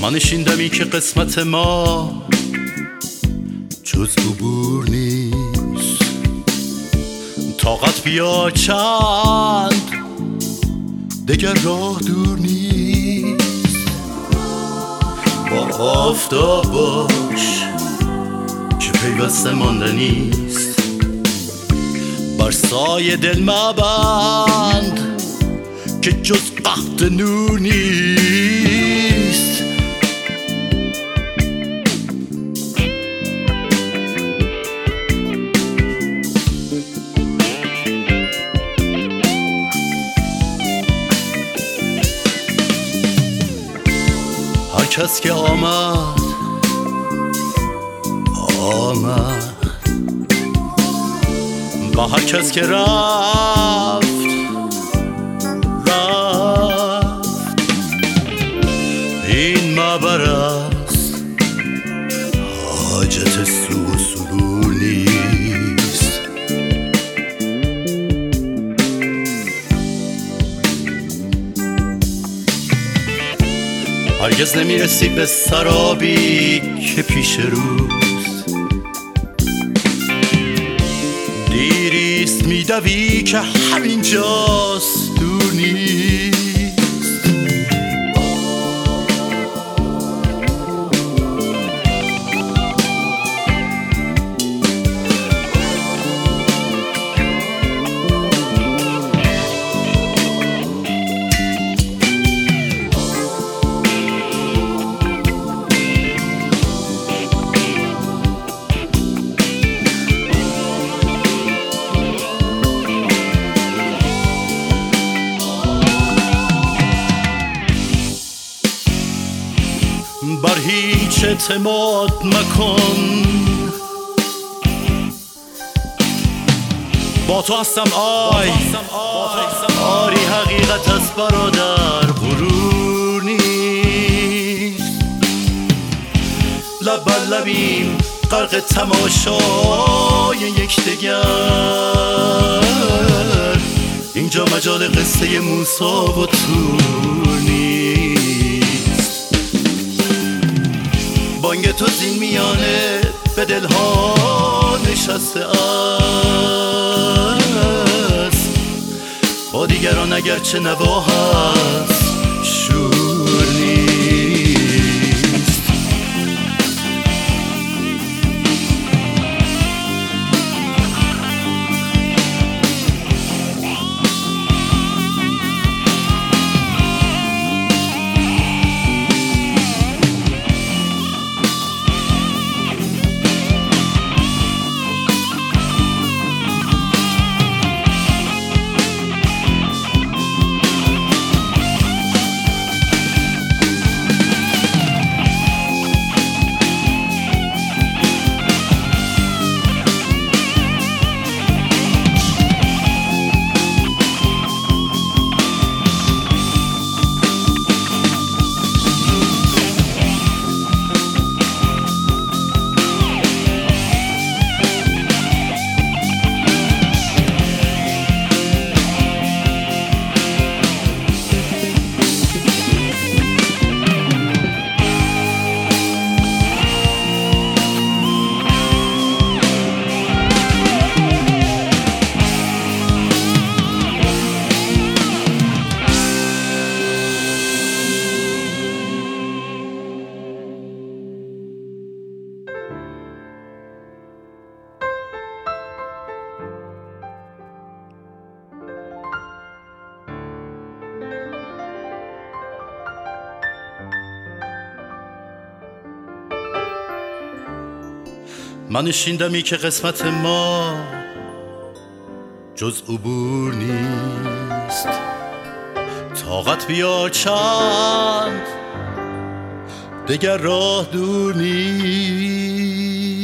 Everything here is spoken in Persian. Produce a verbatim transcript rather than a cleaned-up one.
ما نشیندمی که قسمت ما جز عبور نیست. طاقت بیا چند دگر راه دور نیست. با آفتاب باش که پیوسته ماندنیست. بر سایه دل مبند که جز قحط نور نیست. هر کس که آمد آمد، با هر کس که رفت رفت. این معبر است، حاجت سو و سرور نیست. هرگز نمیرسی به سرابی که پیش روست. دیریست میدوی که همینجاست، دور نیست. بر هیچ اعتماد مکن، با تو هستم آی آری حقیقت است برادر، غرور نیست. لب بر لبیم غرق تماشای یکدیگر. اینجا مجال قصه موسی و طور نیست. بانگ تو زین میانه به دلها نشسته است. با دیگران اگرچه نوا هست، شور نیست. من نشیندمی که قسمت ما جز عبور نیست. طاقت بیا چند دگر راه دور نیست.